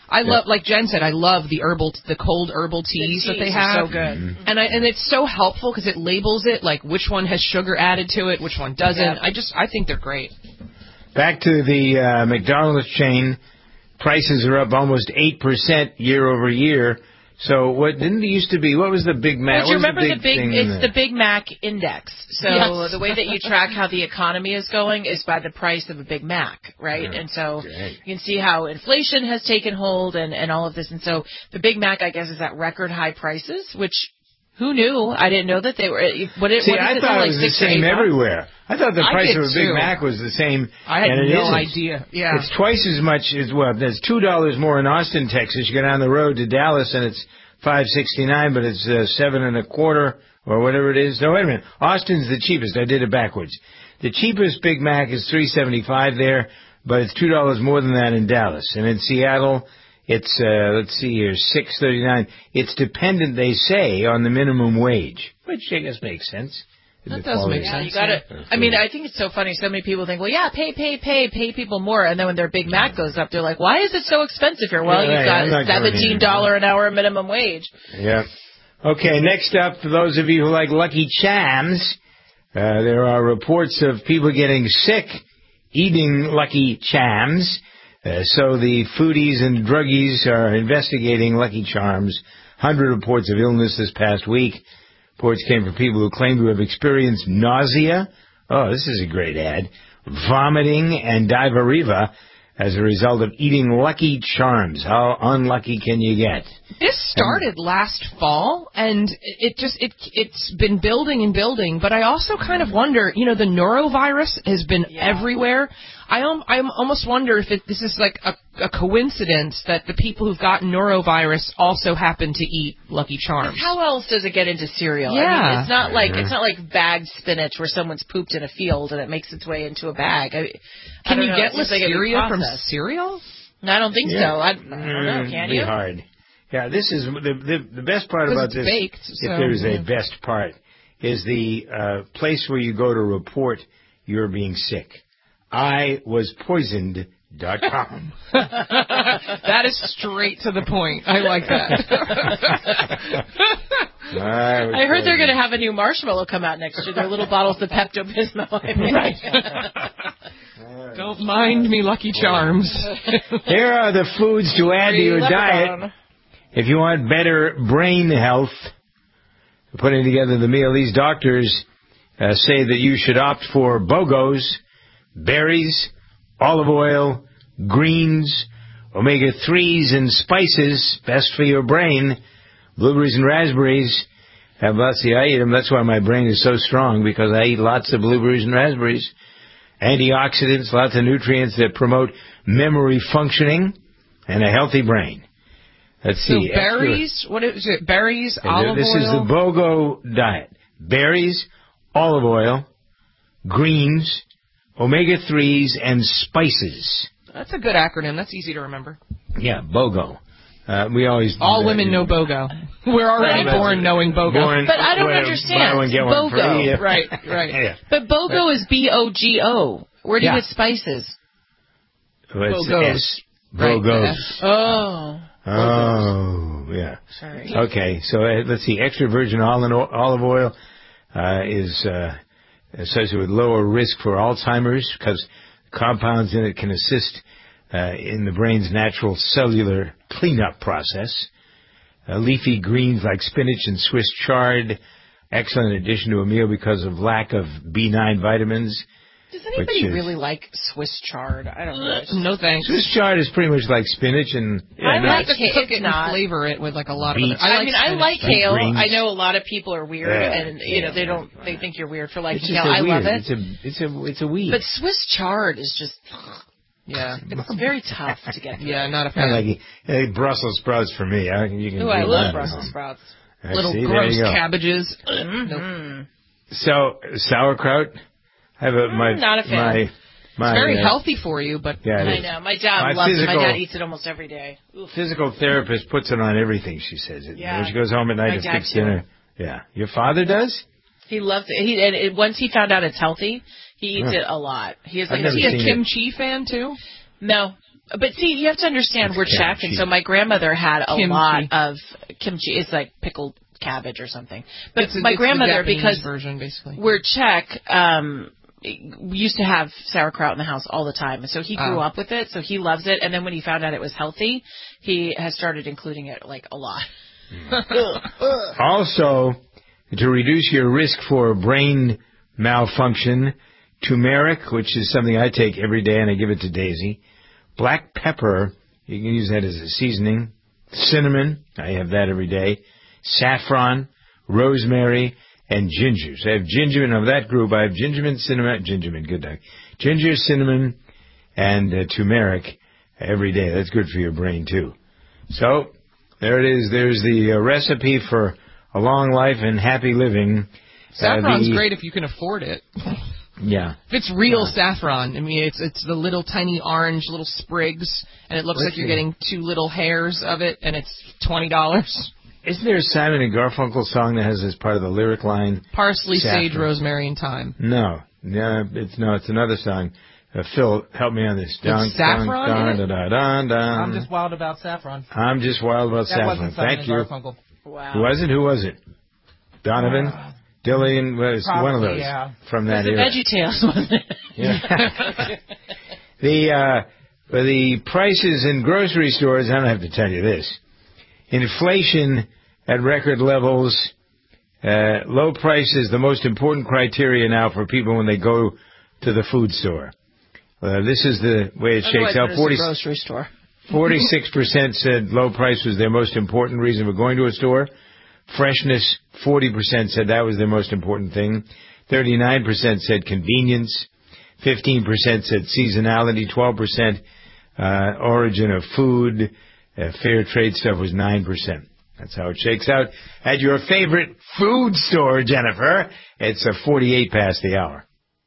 I Yeah. love, like Jen said, I love the herbal, the cold herbal teas, The that they teas are have. so good. Mm-hmm. And I, and it's so helpful because it labels it, like which one has sugar added to it, which one doesn't. Yeah. I just, I think they're great. Back to the uh, McDonald's chain, prices are up almost eight percent year over year. So what didn't it used to be? What was the Big Mac? Well, do you what was remember the big? thing It's that- the Big Mac index. So Yes. the way that you track how the economy is going is by the price of a Big Mac, right? And so Great. you can see how inflation has taken hold and and all of this. And so the Big Mac, I guess, is at record high prices, which. Who knew? I didn't know that they were. What it, See, what is I it thought now, it like was the six or same eight bucks? everywhere. I thought the I price did of a Big too. Mac was the same. I had and it no isn't. idea. Yeah. It's twice as much as, well, there's two dollars more in Austin, Texas. You go down the road to Dallas and it's five sixty-nine, but it's uh, seven and a quarter or whatever it is. No, wait a minute. Austin's the cheapest. I did it backwards. The cheapest Big Mac is three seventy-five there, but it's two dollars more than that in Dallas. And in Seattle, it's, uh, let's see here, six thirty-nine. It's dependent, they say, on the minimum wage, which I guess makes sense. That does make Yeah, sense. you gotta. I mean, I think it's so funny. So many people think, well, yeah, pay, pay, pay, pay people more, and then when their Big Mac goes up, they're like, why is it so expensive here? Well, Yeah, you've right, I'm not got going seventeen in. dollar an hour minimum wage. Yeah. Okay, next up, for those of you who like Lucky Charms, uh, there are reports of people getting sick eating Lucky Charms. Uh, so the foodies and druggies are investigating Lucky Charms. one hundred reports of illness this past week. Reports came from people who claim to have experienced nausea. Oh, this is a great ad. Vomiting and diarrhea as a result of eating Lucky Charms. How unlucky can you get? This started last fall, and it just it it's been building and building. But I also kind of wonder, you know, the norovirus has been everywhere. I um, I almost wonder if it, this is like a, a coincidence that the people who've gotten norovirus also happen to eat Lucky Charms. How else does it get into cereal? I Yeah. mean, it's not like Mm-hmm. it's not like bagged spinach where someone's pooped in a field and it makes its way into a bag. I, I Can don't you know, get it seems like a big listeria from process. cereal? No, I don't think Yeah. so. I, I don't know. Mm, Can be you? hard. Yeah, this is the the, the best part 'Cause about it's this. baked, if so, there is a yeah. best part, is the uh, place where you go to report you're being sick. I was poisoned. Dot com. That is straight to the point. I like that. I, was I heard they're poisoned. going to have a new marshmallow come out next year. They're little bottles of Pepto-Bismol. Right. Don't mind me, Lucky Charms. Here are the foods to add to your Leprechaun. diet if you want better brain health. Putting together the meal, these doctors uh, say that you should opt for BOGOs, berries, olive oil, greens, omega threes, and spices, best for your brain. Blueberries and raspberries. Have lots. See, I eat them. That's why my brain is so strong, because I eat lots of blueberries and raspberries. Antioxidants, lots of nutrients that promote memory functioning and a healthy brain. Let's So see. berries, what is it? Berries, Extra, olive this oil. is the BOGO diet. Berries, olive oil, greens, omega threes, and spices. That's a good acronym. That's easy to remember. Yeah, BOGO. Uh, we always All uh, women know BOGO. We're already Well, born knowing BOGO. born- But I don't Buy understand. one, get one free. BOGO. Yeah. Right, right. Yeah. But BOGO is B O G O. Where do you Yeah. get spices? Well, it's BOGOs. S. Right, BOGOs. the Oh. Oh, yeah. Sorry. Okay, so uh, let's see. Extra virgin olive olive oil uh, is uh, associated with lower risk for Alzheimer's because compounds in it can assist uh, in the brain's natural cellular cleanup process. Uh, leafy greens like spinach and Swiss chard, excellent addition to a meal because of lack of B nine vitamins. Does anybody which is- really like Swiss chard? I don't know. It's No thanks. Swiss chard is pretty much like spinach and yeah, I no, like to it. cook It's it and not. flavor it with like a lot Beets. of other. I, mean, I spinach. like kale. greens. I know a lot of people are weird, Yeah, and you know yeah, they don't. They think you're weird for liking it's just kale. a I weird. love it. It's a it's a it's a weed. But Swiss chard is just. Yeah. It's very tough to get. Yeah, not a Kind fan. of like hey, Brussels sprouts for me. I, you can Ooh, I do love that. Brussels sprouts. I Little see, there gross you go. cabbages. Mm-hmm. So sauerkraut. I have a my Mm, not a fan. my my It's very uh, healthy for you, but Yeah, it I is. know. My dad My loves it. physical- My dad eats it almost every day. Oof. physical therapist puts it on everything. She says it Yeah. when she goes home at night My and dad fix too. dinner. Yeah, your father does. He loves it. He and it, once he found out it's healthy, he eats Huh. it a lot. He has I've like never is he a seen it. kimchi fan too? no. But see, you have to understand, we're Czech, and so my grandmother had a Kimchi. lot of kimchi. It's like pickled cabbage or something. But It's a- my it's the grandmother, Japanese because version, basically. we're Czech, um, we used to have sauerkraut in the house all the time. And so he grew Oh. up with it, so he loves it. And then when he found out it was healthy, he has started including it, like, a lot. Also, to reduce your risk for brain malfunction, turmeric, which is something I take every day, and I give it to Daisy. Black pepper, you can use that as a seasoning. Cinnamon, I have that every day. Saffron, rosemary, and ginger. So I have ginger, and of that group, I have gingerman, cinnamon, gingerman, good dog. Ginger, cinnamon, and uh, turmeric every day. That's good for your brain, too. So, there it is. There's the uh, recipe for a long life and happy living. Saffron's uh, the, great if you can afford it. Yeah. If it's real Yeah. saffron, I mean, it's it's the little tiny orange little sprigs, and it looks Let's like you're see. getting two little hairs of it, and it's twenty dollars. Isn't there a Simon and Garfunkel song that has as part of the lyric line? Parsley, Saffron. sage, rosemary, and thyme. No, no, it's no, it's another song. Uh, Phil, help me on this. With saffron in it? dun, dun, dun. I'm just wild about saffron. I'm just wild about That saffron. wasn't Simon Thank and you. Garfunkel. Wow. Who was it? Who was it? Donovan? Uh, Dillian? Was one of probably, those yeah. from It that was the era. Veggie Tales, wasn't it? Yeah. the uh, the prices in grocery stores. I don't have to tell you this. Inflation at record levels. Uh, low price is the most important criteria now for people when they go to the food store. Uh, this is the way it shakes out. Otherwise, Forty there's a grocery store. Forty-six percent said low price was their most important reason for going to a store. Freshness, forty percent said that was their most important thing. Thirty-nine percent said convenience. Fifteen percent said seasonality. Twelve percent uh, origin of food. Uh, fair trade stuff was nine percent. That's how it shakes out at your favorite food store, Jennifer. It's a forty-eight past the hour.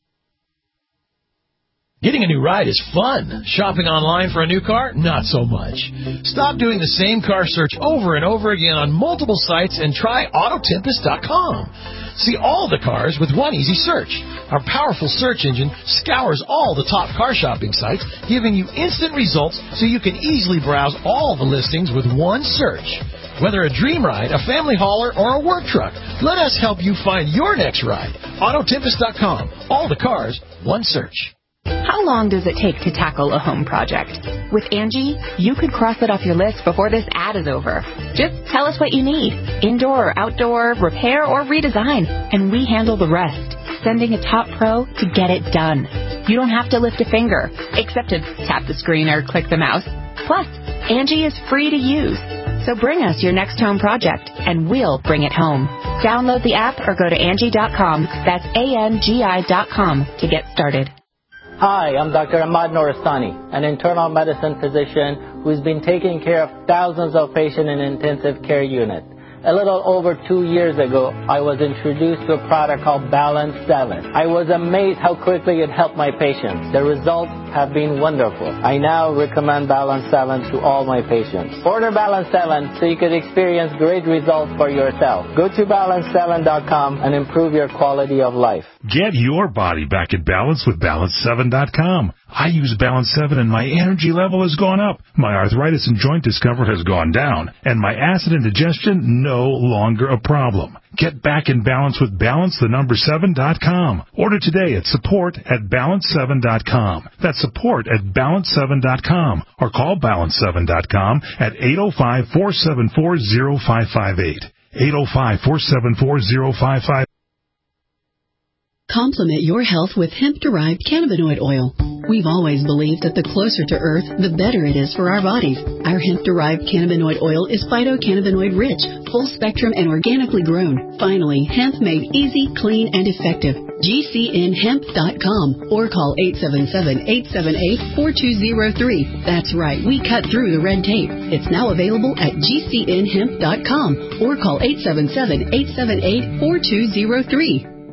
Getting a new ride is fun. Shopping online for a new car? Not so much. Stop doing the same car search over and over again on multiple sites and try Auto Tempest dot com. See all the cars with one easy search. Our powerful search engine scours all the top car shopping sites, giving you instant results so you can easily browse all the listings with one search. Whether a dream ride, a family hauler, or a work truck, let us help you find your next ride. Auto Tempest dot com. All the cars, one search. How long does it take to tackle a home project? With Angie, you could cross it off your list before this ad is over. Just tell us what you need, indoor or outdoor, repair or redesign, and we handle the rest, sending a top pro to get it done. You don't have to lift a finger, except to tap the screen or click the mouse. Plus, Angie is free to use. So bring us your next home project, and we'll bring it home. Download the app or go to Angie dot com. That's A N G I dot com to get started. Hi, I'm Doctor Ahmad Norastani, an internal medicine physician who's been taking care of thousands of patients in intensive care units. A little over two years ago, I was introduced to a product called Balance seven. I was amazed how quickly it helped my patients. The results have been wonderful. I now recommend Balance seven to all my patients. Order Balance seven so you can experience great results for yourself. Go to balance seven dot com and improve your quality of life. Get your body back in balance with balance seven dot com. I use Balance seven and my energy level has gone up. My arthritis and joint discomfort has gone down, and my acid indigestion no longer a problem. Get back in balance with balance the number seven dot com. Order today at support at balance seven dot com. That's support at balance seven dot com, or call balance seven dot com at eight oh five, four seven four, oh five five eight. eight oh five, four seven four, oh five five eight. Complement your health with hemp-derived cannabinoid oil. We've always believed that the closer to Earth, the better it is for our bodies. Our hemp-derived cannabinoid oil is phytocannabinoid-rich, full-spectrum, and organically grown. Finally, hemp made easy, clean, and effective. G C N hemp dot com or call eight seven seven, eight seven eight, four two zero three. That's right, we cut through the red tape. It's now available at G C N hemp dot com or call eight seven seven, eight seven eight, four two zero three.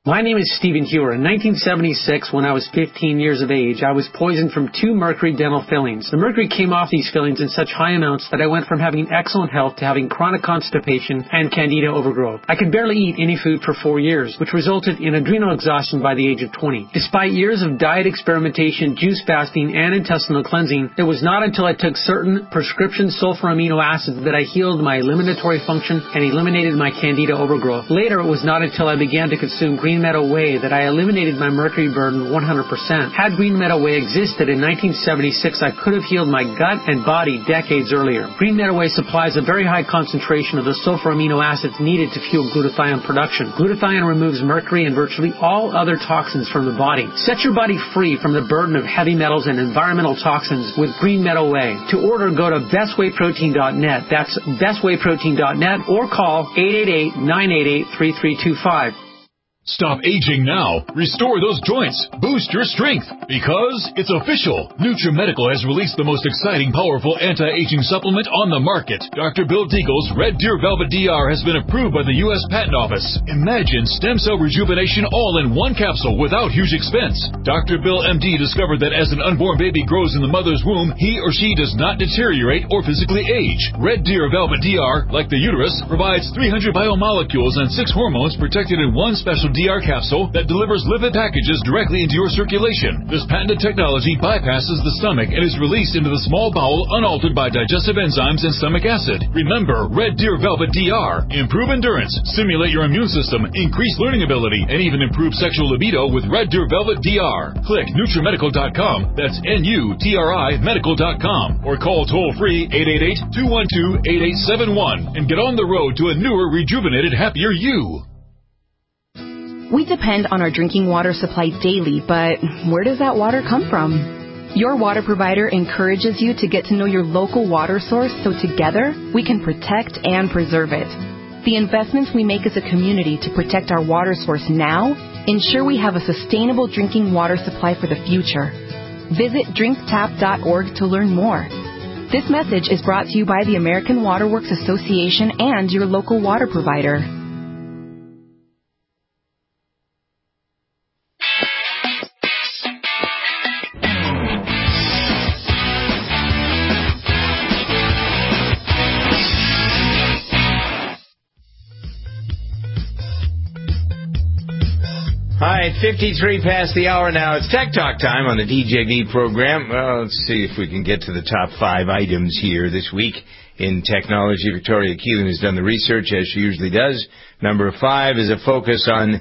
My name is Stephen Hewer. In nineteen seventy-six, when I was fifteen years of age, I was poisoned from two mercury dental fillings. The mercury came off these fillings in such high amounts that I went from having excellent health to having chronic constipation and candida overgrowth. I could barely eat any food for four years, which resulted in adrenal exhaustion by the age of twenty. Despite years of diet experimentation, juice fasting, and intestinal cleansing, it was not until I took certain prescription sulfur amino acids that I healed my eliminatory function and eliminated my candida overgrowth. Later, it was not until I began to consume Green Meadow Whey that I eliminated my mercury burden one hundred percent. Had Green Meadow Whey existed in nineteen seventy-six, I could have healed my gut and body decades earlier. Green Meadow Whey supplies a very high concentration of the sulfur amino acids needed to fuel glutathione production. Glutathione removes mercury and virtually all other toxins from the body. Set your body free from the burden of heavy metals and environmental toxins with Green Meadow Whey. To order, go to best whey protein dot net. That's best whey protein dot net or call eight eight eight, nine eight eight, three three two five. Stop aging now. Restore those joints. Boost your strength. Because it's official. NutriMedical has released the most exciting, powerful anti-aging supplement on the market. Doctor Bill Deagle's Red Deer Velvet D R has been approved by the U S Patent Office. Imagine stem cell rejuvenation all in one capsule without huge expense. Doctor Bill M D discovered that as an unborn baby grows in the mother's womb, he or she does not deteriorate or physically age. Red Deer Velvet D R, like the uterus, provides three hundred biomolecules and six hormones protected in one special D R capsule that delivers lipid packages directly into your circulation. This patented technology bypasses the stomach and is released into the small bowel unaltered by digestive enzymes and stomach acid. Remember, Red Deer Velvet D R. Improve endurance, stimulate your immune system, increase learning ability, and even improve sexual libido with Red Deer Velvet D R. Click NutriMedical dot com, that's N U T R I medical dot com, or call toll-free eight eight eight, two one two, eight eight seven one and get on the road to a newer, rejuvenated, happier you. We depend on our drinking water supply daily, but where does that water come from? Your water provider encourages you to get to know your local water source so together we can protect and preserve it. The investments we make as a community to protect our water source now ensure we have a sustainable drinking water supply for the future. Visit drink tap dot org to learn more. This message is brought to you by the American Water Works Association and your local water provider. All right, fifty-three past the hour now. It's Tech Talk time on the D J V program. Well, let's see if we can get to the top five items here this week in technology. Victoria Keelan has done the research, as she usually does. Number five is a focus on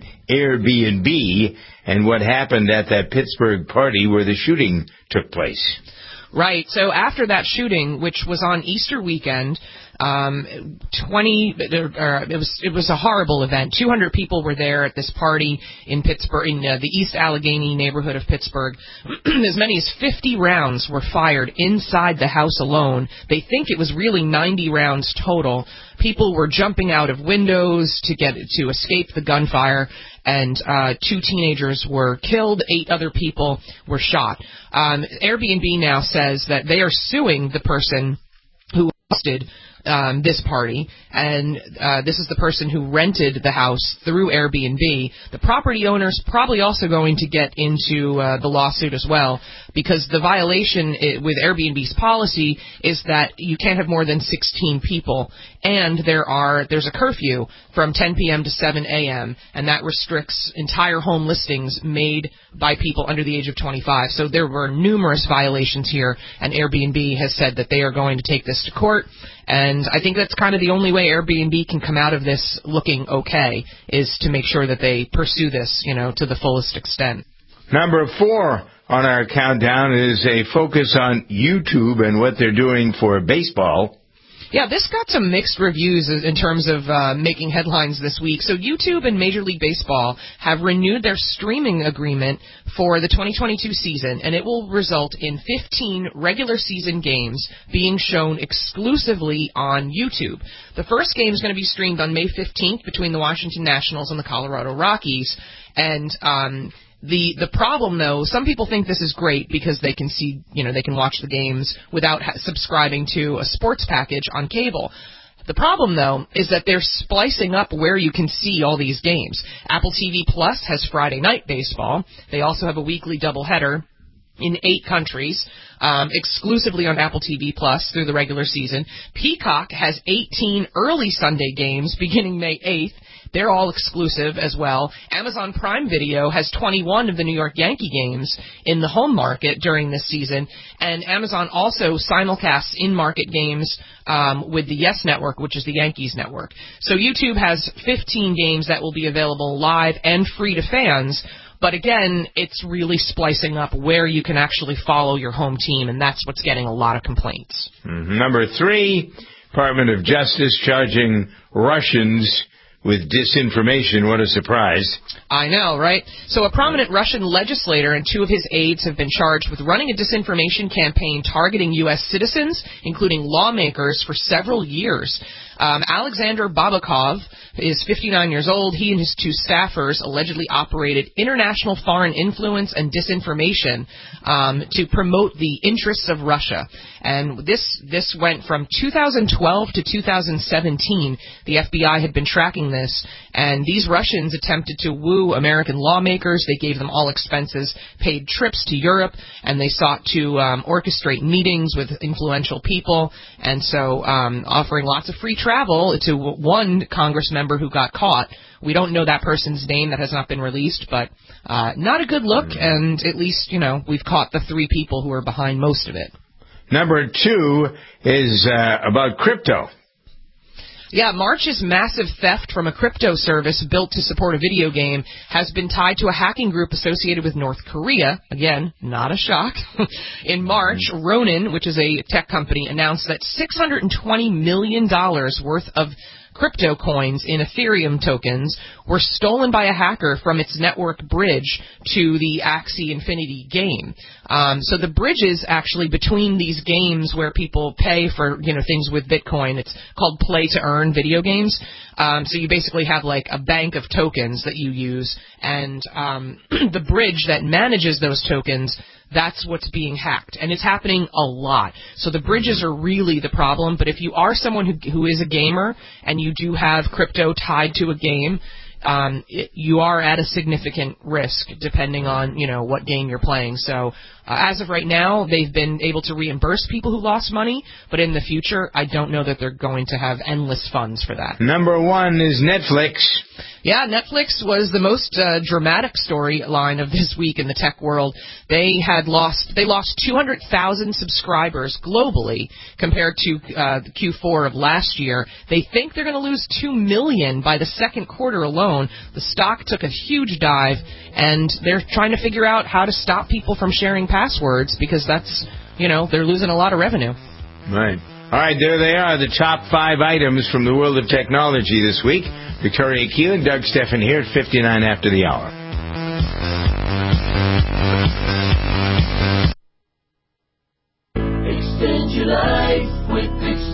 Airbnb and what happened at that Pittsburgh party where the shooting took place. Right. So after that shooting, which was on Easter weekend, um, twenty, uh, it was it was a horrible event. two hundred people were there at this party in Pittsburgh, in uh, the East Allegheny neighborhood of Pittsburgh. As many as fifty rounds were fired inside the house alone. They think it was really ninety rounds total. People were jumping out of windows to get to escape the gunfire, and uh, two teenagers were killed. Eight other people were shot. Um, Airbnb now says that they are suing the person who hosted um, this party, and uh, this is the person who rented the house through Airbnb. The property owner's probably also going to get into uh, the lawsuit as well, because the violation with Airbnb's policy is that you can't have more than sixteen people, and there are there's a curfew from ten p.m. to seven a.m., and that restricts entire home listings made by people under the age of twenty-five. So there were numerous violations here, and Airbnb has said that they are going to take this to court. And I think that's kind of the only way Airbnb can come out of this looking okay, is to make sure that they pursue this, you know, to the fullest extent. Number four on our countdown is a focus on YouTube and what they're doing for baseball. Yeah, this got some mixed reviews in terms of uh, making headlines this week. So YouTube and Major League Baseball have renewed their streaming agreement for the twenty twenty-two season, and it will result in fifteen regular season games being shown exclusively on YouTube. The first game is going to be streamed on May fifteenth between the Washington Nationals and the Colorado Rockies, and um The the problem, though, some people think this is great because they can see, you know, they can watch the games without ha- subscribing to a sports package on cable. The problem, though, is that they're splicing up where you can see all these games. Apple T V Plus has Friday Night Baseball. They also have a weekly doubleheader in eight countries, um, exclusively on Apple T V Plus through the regular season. Peacock has eighteen early Sunday games beginning May eighth. They're all exclusive as well. Amazon Prime Video has twenty-one of the New York Yankee games in the home market during this season. And Amazon also simulcasts in-market games um, with the Yes Network, which is the Yankees network. So YouTube has fifteen games that will be available live and free to fans. But again, it's really splicing up where you can actually follow your home team, and that's what's getting a lot of complaints. Mm-hmm. Number three, Department of Justice charging Russians with disinformation. What a surprise. I know, right? So a prominent Russian legislator and two of his aides have been charged with running a disinformation campaign targeting U S citizens, including lawmakers, for several years. Um, Alexander Babakov is fifty-nine years old. He and his two staffers allegedly operated international foreign influence and disinformation um, to promote the interests of Russia. And this this went from two thousand twelve to two thousand seventeen. The F B I had been tracking this, and these Russians attempted to woo American lawmakers. They gave them all expenses, paid trips to Europe, and they sought to um, orchestrate meetings with influential people, and so um, offering lots of free travel to one Congress member who got caught. We don't know that person's name. That has not been released, but uh, not a good look, and at least, you know, we've caught the three people who are behind most of it. Number two is uh, about crypto. Yeah, March's massive theft from a crypto service built to support a video game has been tied to a hacking group associated with North Korea. Again, not a shock. In March, Ronin, which is a tech company, announced that six hundred twenty million dollars worth of crypto coins in Ethereum tokens were stolen by a hacker from its network bridge to the Axie Infinity game. Um, so the bridges actually between these games where people pay for, you know, things with Bitcoin, it's called play to earn video games. Um, so you basically have like a bank of tokens that you use, and um, the bridge that manages those tokens, that's what's being hacked, and it's happening a lot. So the bridges are really the problem, but if you are someone who, who is a gamer and you do have crypto tied to a game, um, it, you are at a significant risk depending on, you know, what game you're playing. So uh, as of right now, they've been able to reimburse people who lost money, but in the future, I don't know that they're going to have endless funds for that. Number one is Netflix. Yeah, Netflix was the most uh, dramatic storyline of this week in the tech world. They had lost they lost two hundred thousand subscribers globally compared to uh, the Q four of last year. They think they're going to lose two million by the second quarter alone. The stock took a huge dive, and they're trying to figure out how to stop people from sharing passwords because that's, you know, they're losing a lot of revenue. Right. All right, there they are, the top five items from the world of technology this week. Victoria Keeling, Doug Steffen here at fifty-nine after the hour. Extend your life with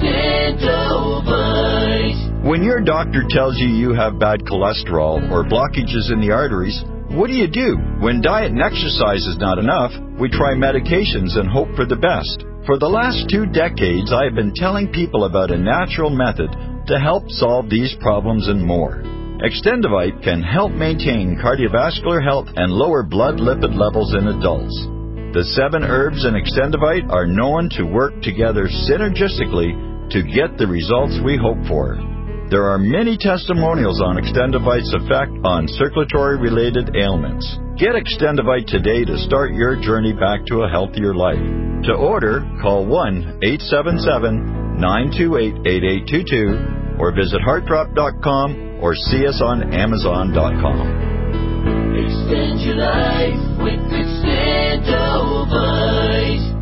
Extendovite. When your doctor tells you you have bad cholesterol or blockages in the arteries, what do you do? When diet and exercise is not enough, we try medications and hope for the best. For the last two decades, I have been telling people about a natural method to help solve these problems and more. Extendovite can help maintain cardiovascular health and lower blood lipid levels in adults. The seven herbs in Extendovite are known to work together synergistically to get the results we hope for. There are many testimonials on Extendovite's effect on circulatory-related ailments. Get Extendovite today to start your journey back to a healthier life. To order, call one eight seven seven, nine two eight, eight eight two two or visit heart drop dot com or see us on amazon dot com. Extend your life with Extendovite.